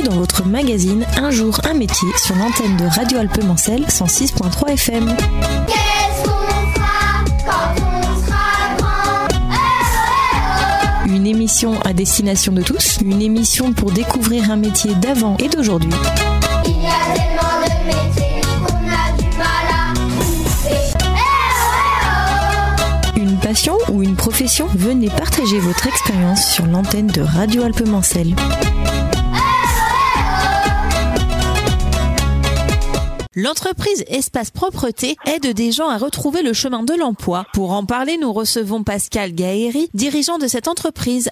dans votre magazine Un jour, un métier sur l'antenne de Radio Alpes-Mancel 106.3 FM. Qu'est-ce qu'on fera quand on sera grand? Une émission à destination de tous, une émission pour découvrir un métier d'avant et d'aujourd'hui. Il y a tellement de métiers qu'on a du mal à trouver. Une passion ou une profession? Venez partager votre expérience sur l'antenne de Radio Alpes-Mancel. L'entreprise Espace Propreté aide des gens à retrouver le chemin de l'emploi. Pour en parler, nous recevons Pascal Gaéry, dirigeant de cette entreprise.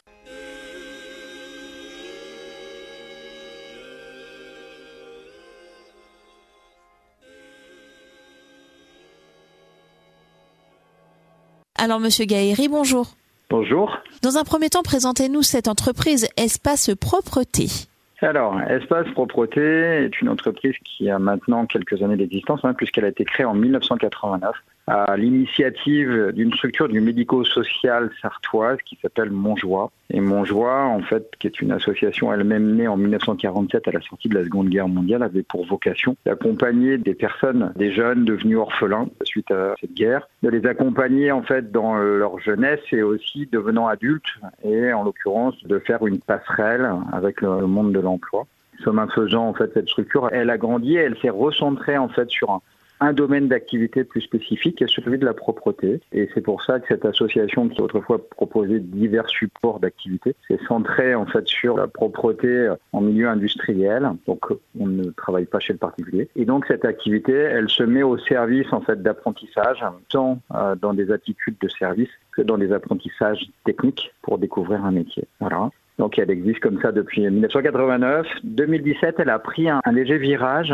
Alors, Monsieur Gaéry, bonjour. Bonjour. Dans un premier temps, présentez-nous cette entreprise Espace Propreté. Alors, Espace Propreté est une entreprise qui a maintenant quelques années d'existence, puisqu'elle a été créée en 1989 à l'initiative d'une structure du médico-social sartoise qui s'appelle Montjoie. Et Montjoie, en fait, qui est une association elle-même née en 1947 à la sortie de la Seconde Guerre mondiale, avait pour vocation d'accompagner des personnes, des jeunes devenus orphelins suite à cette guerre, de les accompagner en fait dans leur jeunesse et aussi devenant adultes, et en l'occurrence de faire une passerelle avec le monde de l'emploi. Chemin faisant, en fait, cette structure, elle a grandi et elle s'est recentrée en fait sur un domaine d'activité plus spécifique, est celui de la propreté. Et c'est pour ça que cette association, qui autrefois proposait divers supports d'activité, s'est centrée en fait sur la propreté en milieu industriel. Donc, on ne travaille pas chez le particulier. Et donc, cette activité, elle se met au service en fait d'apprentissage, tant dans des attitudes de service que dans des apprentissages techniques pour découvrir un métier. Voilà. Donc, elle existe comme ça depuis 1989. 2017, elle a pris un léger virage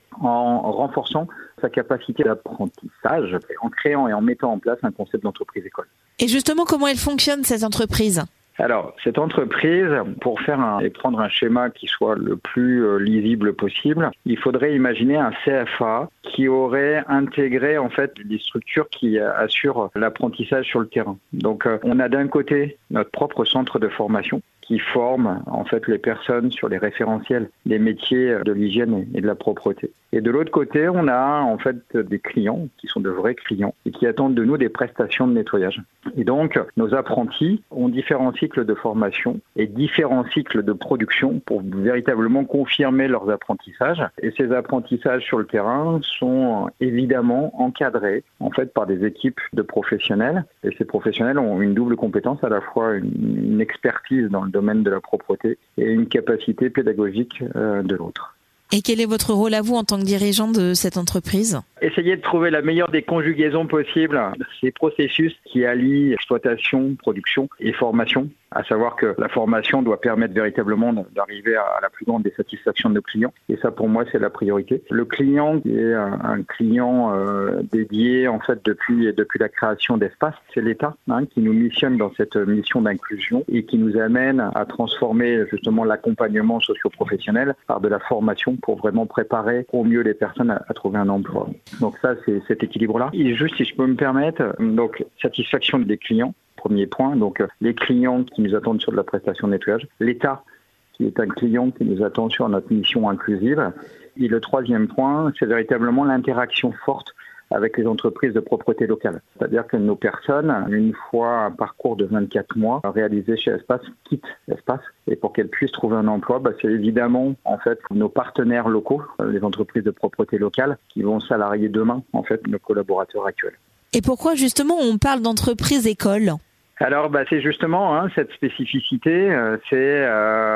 en renforçant sa capacité d'apprentissage, en créant et en mettant en place un concept d'entreprise-école. Et justement, comment elle fonctionne, cette entreprise ? Alors, cette entreprise, pour et prendre un schéma qui soit le plus lisible possible, il faudrait imaginer un CFA qui aurait intégré en fait des structures qui assurent l'apprentissage sur le terrain. Donc, on a d'un côté notre propre centre de formation qui forme en fait les personnes sur les référentiels des métiers de l'hygiène et de la propreté. Et de l'autre côté, on a en fait des clients qui sont de vrais clients et qui attendent de nous des prestations de nettoyage. Et donc, nos apprentis ont différents cycles de formation et différents cycles de production pour véritablement confirmer leurs apprentissages. Et ces apprentissages sur le terrain sont évidemment encadrés en fait par des équipes de professionnels. Et ces professionnels ont une double compétence, à la fois une expertise dans le domaine de la propreté et une capacité pédagogique de l'autre. Et quel est votre rôle à vous en tant que dirigeant de cette entreprise ? Essayer de trouver la meilleure des conjugaisons possibles, ces processus qui allient exploitation, production et formation. À savoir que la formation doit permettre véritablement d'arriver à la plus grande des satisfactions de nos clients. Et ça, pour moi, c'est la priorité. Le client qui est un client dédié, en fait, depuis la création d'Espace, c'est l'État qui nous missionne dans cette mission d'inclusion et qui nous amène à transformer justement l'accompagnement socio-professionnel par de la formation pour vraiment préparer au mieux les personnes à trouver un emploi. Donc ça, c'est cet équilibre-là. Et juste, si je peux me permettre, donc satisfaction des clients. Premier point, donc les clients qui nous attendent sur de la prestation de nettoyage, l'État qui est un client qui nous attend sur notre mission inclusive. Et le troisième point, c'est véritablement l'interaction forte avec les entreprises de propreté locale. C'est-à-dire que nos personnes, une fois un parcours de 24 mois réalisé chez Espace, quittent Espace. Et pour qu'elles puissent trouver un emploi, c'est évidemment en fait nos partenaires locaux, les entreprises de propreté locale, qui vont salarier demain en fait nos collaborateurs actuels. Et pourquoi justement on parle d'entreprise-école ? Alors, c'est justement cette spécificité, c'est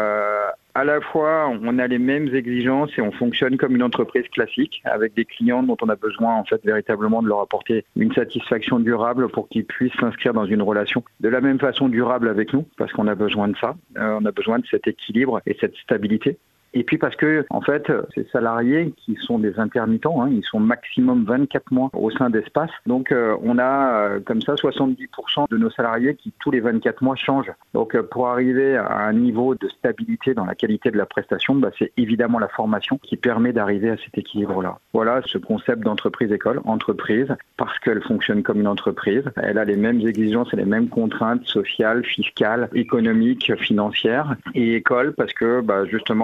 à la fois on a les mêmes exigences et on fonctionne comme une entreprise classique avec des clients dont on a besoin en fait véritablement de leur apporter une satisfaction durable pour qu'ils puissent s'inscrire dans une relation de la même façon durable avec nous parce qu'on a besoin de ça, on a besoin de cet équilibre et cette stabilité. Et puis parce que, en fait, ces salariés qui sont des intermittents, ils sont maximum 24 mois au sein d'Espace. Donc, on a comme ça 70% de nos salariés qui, tous les 24 mois, changent. Donc, pour arriver à un niveau de stabilité dans la qualité de la prestation, c'est évidemment la formation qui permet d'arriver à cet équilibre-là. Voilà ce concept d'entreprise-école. Entreprise, parce qu'elle fonctionne comme une entreprise. Elle a les mêmes exigences et les mêmes contraintes sociales, fiscales, économiques, financières. Et école, parce que, justement,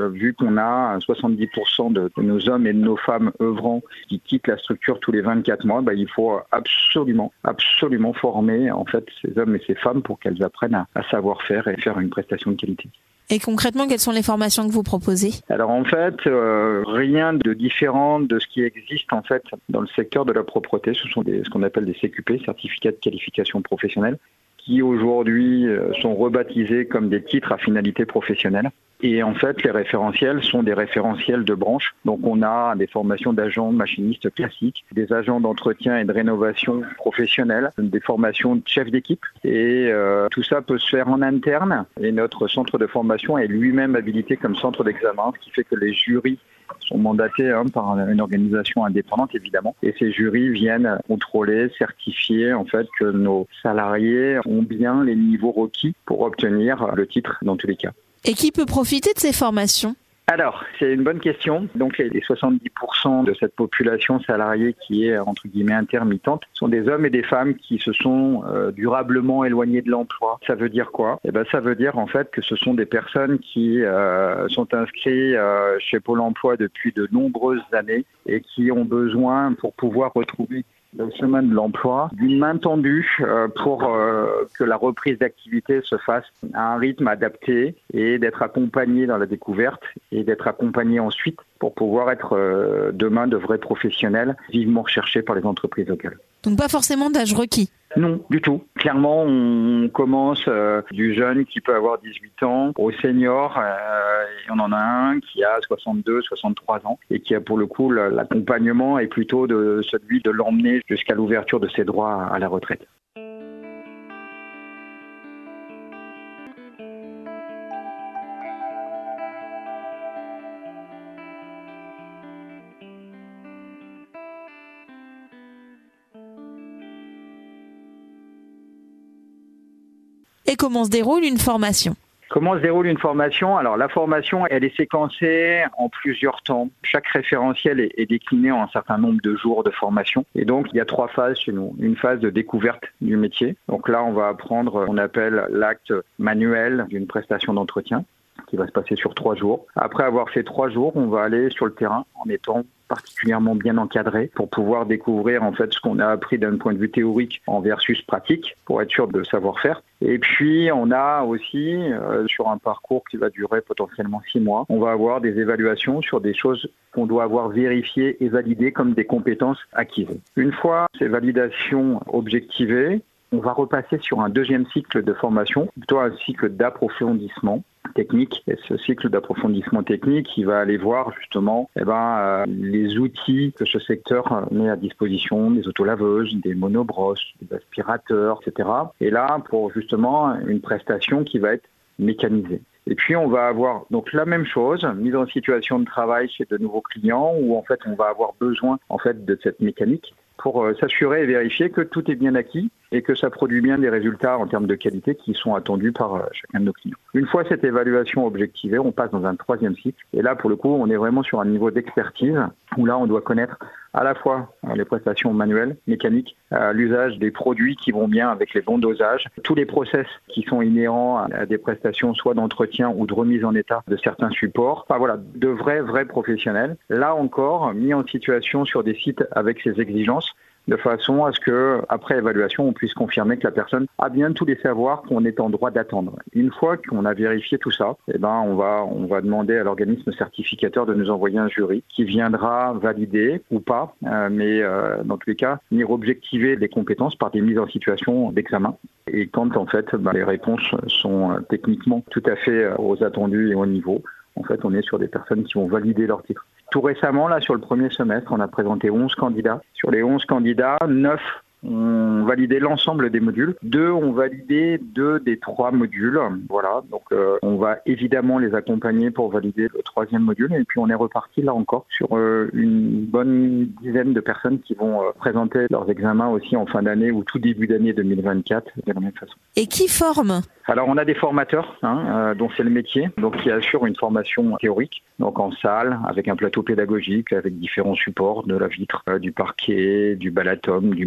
vu qu'on a 70% de nos hommes et de nos femmes œuvrant qui quittent la structure tous les 24 mois, il faut absolument former en fait ces hommes et ces femmes pour qu'elles apprennent à savoir faire et faire une prestation de qualité. Et concrètement, quelles sont les formations que vous proposez ? Alors en fait, rien de différent de ce qui existe en fait dans le secteur de la propreté. Ce sont ce qu'on appelle des CQP, certificats de qualification professionnelle, qui aujourd'hui sont rebaptisés comme des titres à finalité professionnelle. Et en fait, les référentiels sont des référentiels de branche. Donc on a des formations d'agents machinistes classiques, des agents d'entretien et de rénovation professionnels, des formations de chefs d'équipe. Et tout ça peut se faire en interne. Et notre centre de formation est lui-même habilité comme centre d'examen, ce qui fait que les jurys sont mandatés par une organisation indépendante évidemment, et ces jurys viennent contrôler, certifier en fait que nos salariés ont bien les niveaux requis pour obtenir le titre dans tous les cas. Et qui peut profiter de ces formations ? Alors, c'est une bonne question. Donc, les 70% de cette population salariée qui est, entre guillemets, intermittente, sont des hommes et des femmes qui se sont durablement éloignés de l'emploi. Ça veut dire quoi ? Ça veut dire, en fait, que ce sont des personnes qui sont inscrites chez Pôle emploi depuis de nombreuses années et qui ont besoin, pour pouvoir retrouver le chemin de l'emploi, d'une main tendue pour que la reprise d'activité se fasse à un rythme adapté et d'être accompagné dans la découverte et d'être accompagné ensuite pour pouvoir être demain de vrais professionnels vivement recherchés par les entreprises locales. Donc pas forcément d'âge requis ? Non, du tout. Clairement, on commence du jeune qui peut avoir 18 ans au senior. Et on en a un qui a 62, 63 ans et qui a pour le coup l'accompagnement est plutôt de celui de l'emmener jusqu'à l'ouverture de ses droits à la retraite. Et comment se déroule une formation ? Comment se déroule une formation ? Alors la formation, elle est séquencée en plusieurs temps. Chaque référentiel est décliné en un certain nombre de jours de formation. Et donc il y a 3 phases chez nous. Une phase de découverte du métier. Donc là, on va apprendre, on appelle l'acte manuel d'une prestation d'entretien qui va se passer sur 3 jours. Après avoir fait 3 jours, on va aller sur le terrain en étant particulièrement bien encadré pour pouvoir découvrir en fait ce qu'on a appris d'un point de vue théorique en versus pratique pour être sûr de savoir faire. Et puis on a aussi sur un parcours qui va durer potentiellement 6 mois, on va avoir des évaluations sur des choses qu'on doit avoir vérifiées et validées comme des compétences acquises. Une fois ces validations objectivées, on va repasser sur un deuxième cycle de formation, plutôt un cycle d'approfondissement technique. Et ce cycle d'approfondissement technique, il va aller voir justement les outils que ce secteur met à disposition, des autolaveuses, des monobrosses, des aspirateurs, etc. Et là, pour justement une prestation qui va être mécanisée. Et puis on va avoir donc la même chose, mise en situation de travail chez de nouveaux clients où en fait on va avoir besoin en fait de cette mécanique pour s'assurer et vérifier que tout est bien acquis et que ça produit bien des résultats en termes de qualité qui sont attendus par chacun de nos clients. Une fois cette évaluation objectivée, on passe dans un 3e cycle. Et là, pour le coup, on est vraiment sur un niveau d'expertise où là, on doit connaître à la fois les prestations manuelles, mécaniques, l'usage des produits qui vont bien avec les bons dosages, tous les process qui sont inhérents à des prestations soit d'entretien ou de remise en état de certains supports. Enfin voilà, de vrais professionnels. Là encore, mis en situation sur des sites avec ces exigences, de façon à ce que, après évaluation, on puisse confirmer que la personne a bien tous les savoirs qu'on est en droit d'attendre. Une fois qu'on a vérifié tout ça, on va demander à l'organisme certificateur de nous envoyer un jury qui viendra valider ou pas, mais dans tous les cas, venir objectiver les compétences par des mises en situation d'examen. Et quand en fait les réponses sont techniquement tout à fait aux attendus et au niveau, en fait on est sur des personnes qui vont valider leur titre. Tout récemment, là, sur le premier semestre, on a présenté 11 candidats. Sur les 11 candidats, 9 ont validé l'ensemble des modules. 2 ont validé 2 des 3 modules. Voilà, donc on va évidemment les accompagner pour valider le 3e module. Et puis on est reparti là encore sur une bonne dizaine de personnes qui vont présenter leurs examens aussi en fin d'année ou tout début d'année 2024 de la même façon. Et qui forme ? Alors on a des formateurs, dont c'est le métier, donc qui assurent une formation théorique, donc en salle, avec un plateau pédagogique, avec différents supports, de la vitre, du parquet, du balatum, du marbre,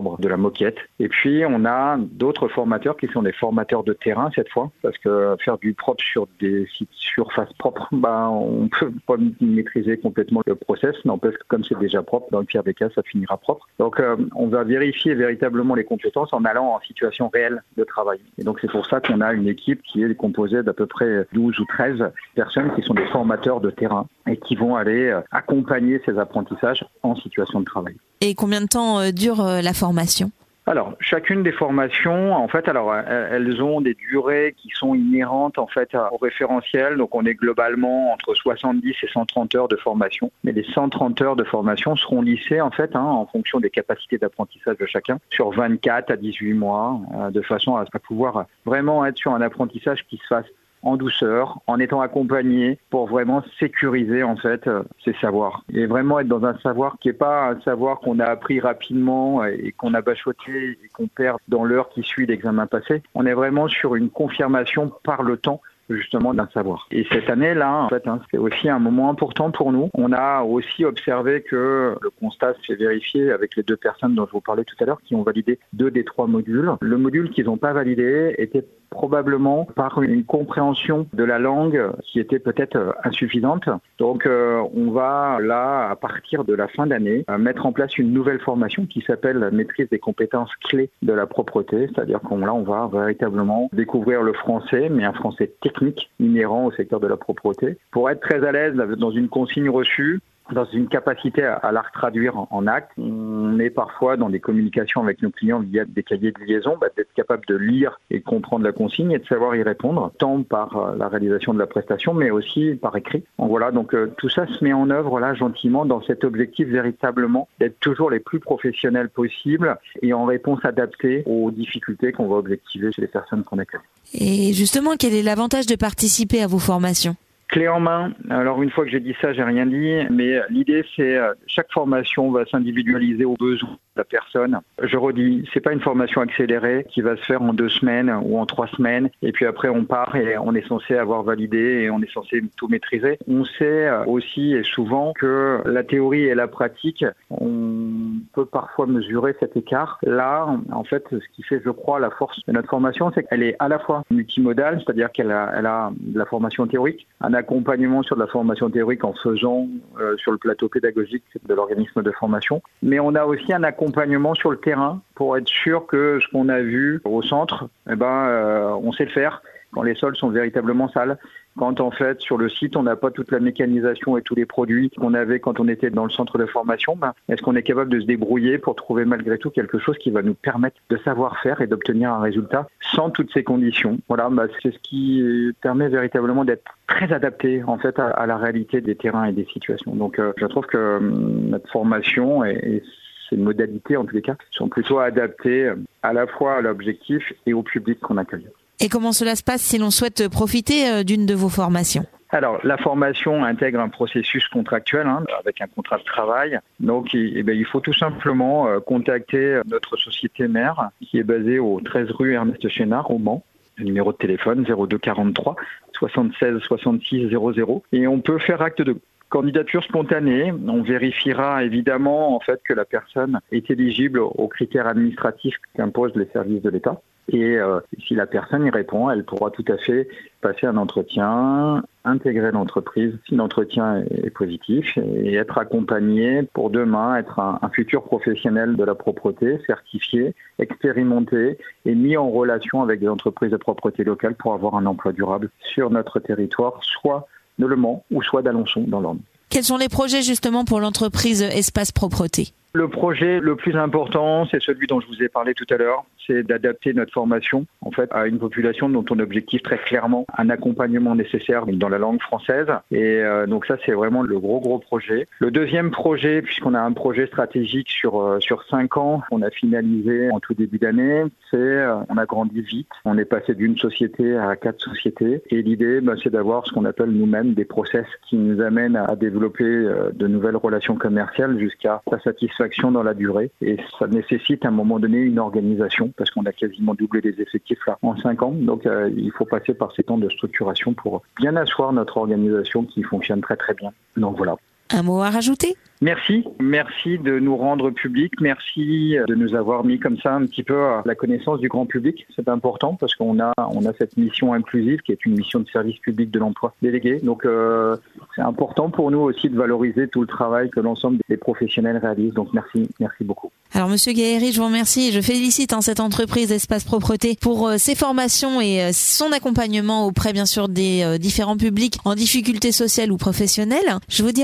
membres de la moquette. Et puis, on a d'autres formateurs qui sont des formateurs de terrain cette fois, parce que faire du propre sur des sites surface propres, on peut pas maîtriser complètement le process, n'empêche que comme c'est déjà propre, dans le pire des cas, ça finira propre. Donc, on va vérifier véritablement les compétences en allant en situation réelle de travail. Et donc, c'est pour ça qu'on a une équipe qui est composée d'à peu près 12 ou 13 personnes qui sont des formateurs de terrain et qui vont aller accompagner ces apprentissages en situation de travail. Et combien de temps dure la formation ? Alors, chacune des formations, en fait, elles ont des durées qui sont inhérentes en fait au référentiel. Donc, on est globalement entre 70 et 130 heures de formation. Mais les 130 heures de formation seront lissées en fait, en fonction des capacités d'apprentissage de chacun, sur 24 à 18 mois, de façon à pouvoir vraiment être sur un apprentissage qui se fasse en douceur, en étant accompagné pour vraiment sécuriser en fait ces savoirs. Et vraiment être dans un savoir qui n'est pas un savoir qu'on a appris rapidement et qu'on a bachoté et qu'on perd dans l'heure qui suit l'examen passé. On est vraiment sur une confirmation par le temps justement d'un savoir. Et cette année-là, en fait, c'est aussi un moment important pour nous. On a aussi observé que le constat s'est vérifié avec les 2 personnes dont je vous parlais tout à l'heure qui ont validé 2 des 3 modules. Le module qu'ils n'ont pas validé était probablement par une compréhension de la langue qui était peut-être insuffisante. Donc on va là, à partir de la fin d'année, mettre en place une nouvelle formation qui s'appelle la maîtrise des compétences clés de la propreté, c'est-à-dire qu'on va véritablement découvrir le français, mais un français technique inhérent au secteur de la propreté, pour être très à l'aise dans une consigne reçue, dans une capacité à la retraduire en actes. On est parfois dans des communications avec nos clients via des cahiers de liaison, d'être capable de lire et de comprendre la consigne et de savoir y répondre, tant par la réalisation de la prestation, mais aussi par écrit. Donc tout ça se met en œuvre là gentiment dans cet objectif véritablement d'être toujours les plus professionnels possibles et en réponse adaptée aux difficultés qu'on va objectiver chez les personnes qu'on accueille. Et justement, quel est l'avantage de participer à vos formations ? Clé en main. Alors une fois que j'ai dit ça, j'ai rien dit, mais l'idée c'est chaque formation va s'individualiser aux besoins de la personne. Je redis, c'est pas une formation accélérée qui va se faire en 2 semaines ou en 3 semaines et puis après on part et on est censé avoir validé et on est censé tout maîtriser. On sait aussi et souvent que la théorie et la pratique, on peut parfois mesurer cet écart. Là, en fait, ce qui fait, je crois, la force de notre formation, c'est qu'elle est à la fois multimodale, c'est-à-dire qu'elle a de la formation théorique, un accompagnement sur de la formation théorique en faisant sur le plateau pédagogique de l'organisme de formation. Mais on a aussi un accompagnement sur le terrain pour être sûr que ce qu'on a vu au centre, on sait le faire quand les sols sont véritablement sales. Quand en fait sur le site on n'a pas toute la mécanisation et tous les produits qu'on avait quand on était dans le centre de formation, est-ce qu'on est capable de se débrouiller pour trouver malgré tout quelque chose qui va nous permettre de savoir faire et d'obtenir un résultat sans toutes ces conditions. C'est ce qui permet véritablement d'être très adapté en fait à la réalité des terrains et des situations. Donc je trouve que notre formation et ces modalités en tous les cas sont plutôt adaptées à la fois à l'objectif et au public qu'on accueille. Et comment cela se passe si l'on souhaite profiter d'une de vos formations ? Alors, la formation intègre un processus contractuel avec un contrat de travail. Donc, il faut tout simplement contacter notre société mère qui est basée au 13 rue Ernest Chénard, au Mans. Le numéro de téléphone 02 43 76 66 00. Et on peut faire acte de candidature spontanée. On vérifiera évidemment en fait que la personne est éligible aux critères administratifs qu'imposent les services de l'État. Et si la personne y répond, elle pourra tout à fait passer un entretien, intégrer l'entreprise si l'entretien est positif et être accompagné pour demain être un futur professionnel de la propreté, certifié, expérimenté et mis en relation avec des entreprises de propreté locale pour avoir un emploi durable sur notre territoire, soit de Le Mans ou soit d'Alençon dans l'Orne. Quels sont les projets justement pour l'entreprise Espace Propreté ? Le projet le plus important, c'est celui dont je vous ai parlé tout à l'heure, c'est d'adapter notre formation en fait à une population dont on objective très clairement un accompagnement nécessaire dans la langue française. Et donc ça, c'est vraiment le gros projet. Le deuxième projet, puisqu'on a un projet stratégique sur 5 ans, on a finalisé en tout début d'année, c'est on a grandi vite. On est passé d'une société à 4 sociétés. Et l'idée, c'est d'avoir ce qu'on appelle nous-mêmes des process qui nous amènent à développer de nouvelles relations commerciales jusqu'à la satisfaction dans la durée. Et ça nécessite à un moment donné une organisation parce qu'on a quasiment doublé les effectifs là en 5 ans. Donc il faut passer par ces temps de structuration pour bien asseoir notre organisation qui fonctionne très très bien. Donc voilà. Un mot à rajouter ? Merci de nous rendre public, merci de nous avoir mis comme ça un petit peu à la connaissance du grand public. C'est important parce qu'on a cette mission inclusive qui est une mission de service public de l'emploi délégué. Donc c'est important pour nous aussi de valoriser tout le travail que l'ensemble des professionnels réalisent. Donc merci beaucoup. Alors Monsieur Gaëry, je vous remercie et je félicite cette entreprise Espace Propreté pour ses formations et son accompagnement auprès bien sûr des différents publics en difficulté sociale ou professionnelle. Je vous dis